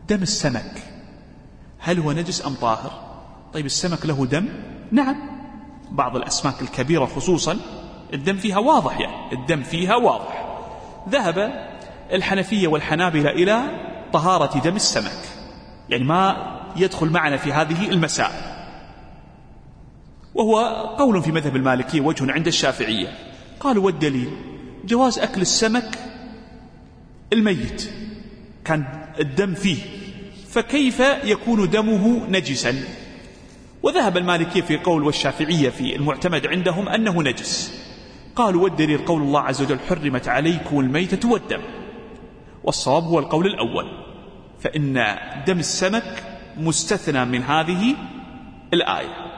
دم السمك هل هو نجس أم طاهر؟ طيب السمك له دم؟ نعم، بعض الأسماك الكبيرة خصوصا الدم فيها واضح، يعني الدم فيها واضح. ذهب الحنفية والحنابلة إلى طهارة دم السمك، يعني ما يدخل معنا في هذه المسائل، وهو قول في مذهب المالكية وجه عند الشافعية. قالوا والدليل جواز أكل السمك الميت كان الدم فيه، فكيف يكون دمه نجسا؟ وذهب المالكية في قول والشافعية في المعتمد عندهم أنه نجس. قالوا والدليل قول الله عز وجل حرمت عليكم الميتة والدم، والصواب هو القول الأول، فإن دم السمك مستثنى من هذه الآية.